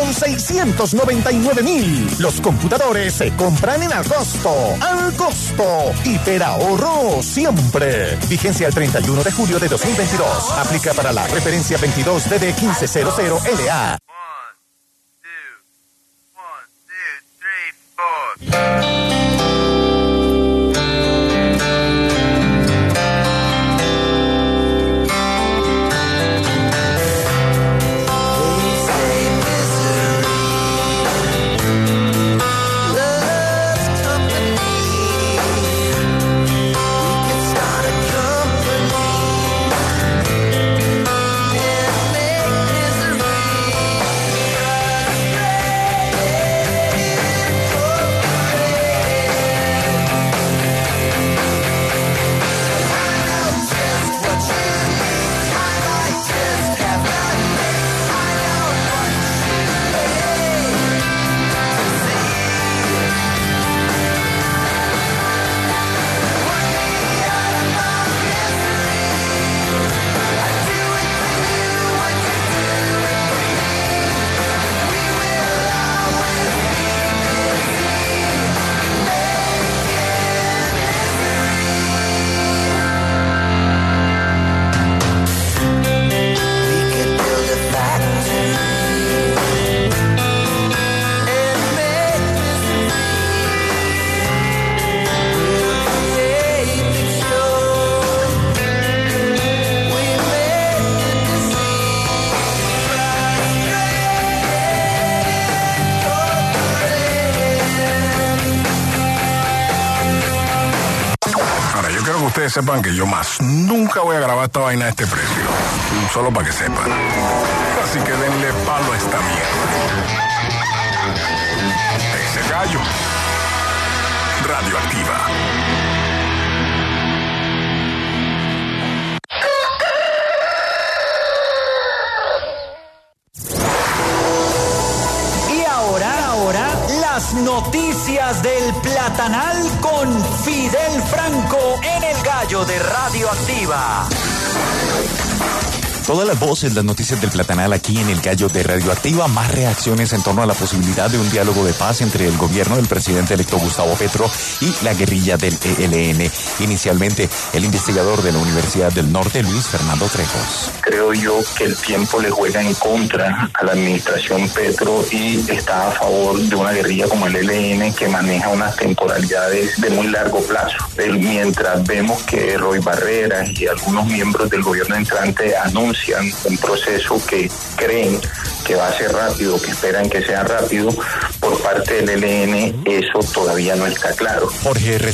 1.699.000. Los computadores se compran en Alcosto. Alcosto, hiperahorro siempre. Vigencia el 31 de julio de 2022. Aplica para la referencia 22DD1500LA. Ustedes sepan que yo más nunca voy a grabar esta vaina a este precio. Solo para que sepan. Así que denle palo a esta mierda. Ese gallo. Radioactiva. Y ahora, las noticias del Platanal con Fidel Franco en El Gallo de Radioactiva. Todas las voces, las noticias del Platanal aquí en El Gallo de Radioactiva, más reacciones en torno a la posibilidad de un diálogo de paz entre el gobierno del presidente electo Gustavo Petro y la guerrilla del ELN. Inicialmente, el investigador de la Universidad del Norte, Luis Fernando Trejos. Creo yo que el tiempo le juega en contra a la administración Petro y está a favor de una guerrilla como el ELN que maneja unas temporalidades de muy largo plazo. Mientras vemos que Roy Barreras y algunos miembros del gobierno entrante anuncian un proceso que creen que va a ser rápido, que esperan que sea rápido, por parte del ELN eso todavía no está claro. Jorge